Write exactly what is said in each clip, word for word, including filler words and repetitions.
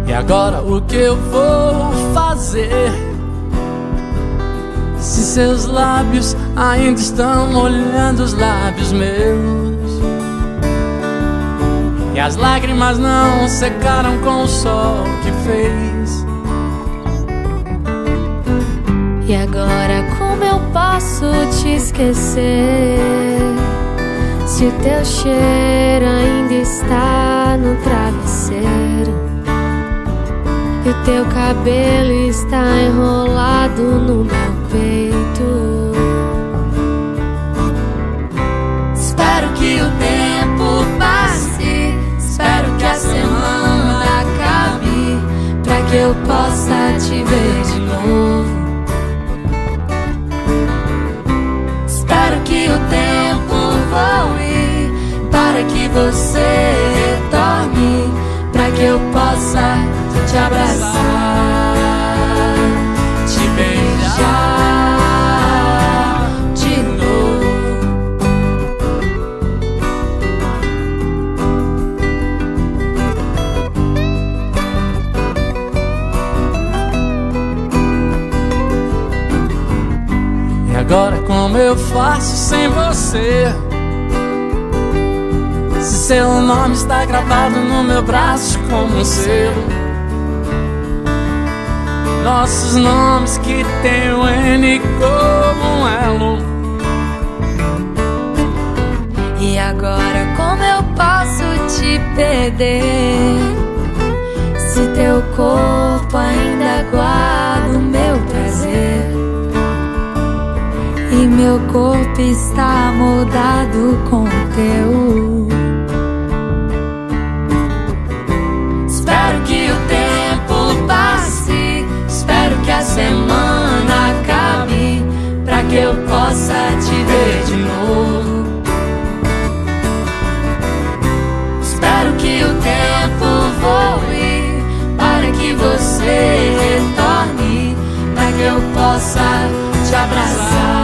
E agora o que eu vou fazer? Se seus lábios ainda estão molhando os lábios meus, e as lágrimas não secaram com o sol que fez. E agora como eu posso te esquecer, se o teu cheiro ainda está no travesseiro, e o teu cabelo está enrolado no meu peito? Espero que o tempo passe, espero que a semana acabe, pra que eu possa te ver de novo. Espero que o tempo voe, para que você retorne, pra que eu possa te abraçar, te beijar de novo. E agora como eu faço sem você? Se seu nome está gravado no meu braço como um selo, nossos nomes que tem o N como um elo. E agora como eu posso te perder, se teu corpo ainda guarda o meu prazer, e meu corpo está moldado com o teu. Espero que o tempo passe, espero que a semana acabe, pra que eu possa te ver de novo. Espero que o tempo voe, para que você retorne, pra que eu possa te abraçar.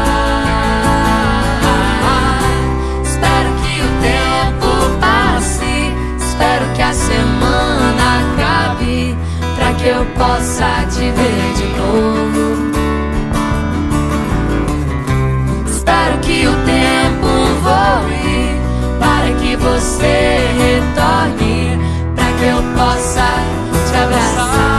Espero que o tempo passe, espero que a semana acabe, pra que eu possa te ver de novo. Espero que o tempo voe, para que você retorne, pra que eu possa te abraçar.